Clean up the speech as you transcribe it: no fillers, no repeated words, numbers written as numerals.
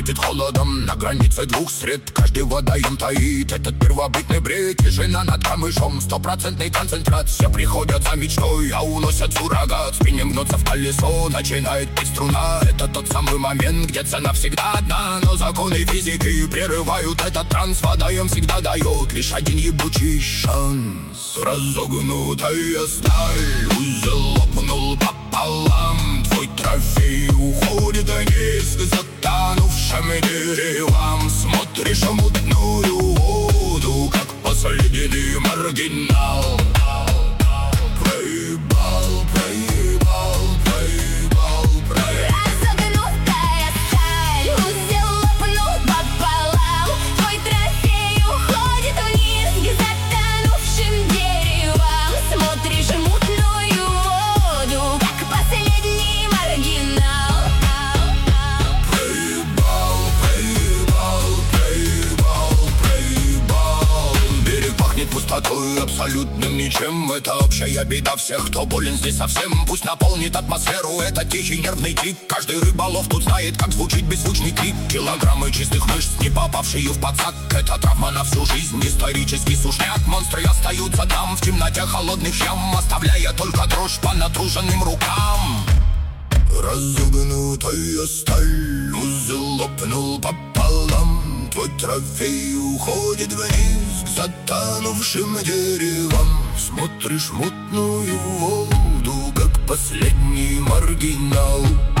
светит холодом на границе двух сред. Каждый водоем таит этот первобытный бред. Тишина над камышом, стопроцентный концентрат. Все приходят за мечтой, а уносят суррогат. Спине мнется в колесо, начинает петь струна. Это тот самый момент, где цена всегда одна. Но законы физики прерывают этот транс. Водоем всегда дает лишь один ебучий шанс. Разогнутая сталь, узел лопнул пополам. Твой трофей уходит вниз к затонувшим деревам. Смотришь в мутную воду, как последний маргинал. Проебал, проебал, проебал, проебал. Разогнутая сталь, узел лопнул пополам. Твой трофей уходит вниз к затонувшим деревам. Смотришь в мутную воду, как последний маргинал. Проебал, проебал, проебал, проебал. Берег пахнет пустотой, абсолютным ничем. Это общая беда всех, кто болен здесь совсем. Пусть наполнит атмосферу этот тихий нервный крик. Каждый рыболов тут знает, как звучит беззвучный крик. Килограммы чистых мышц, не попавшие в подсак. Это травма на всю жизнь, исторический сушняк. Монстры остаются там, в темноте холодных ям, оставляя только дрожь по натруженным рукам. Разогнутая сталь, узел лопнул пополам. Твой трофей уходит вниз к затонувшим деревам. Смотришь в мутную воду, как последний маргинал.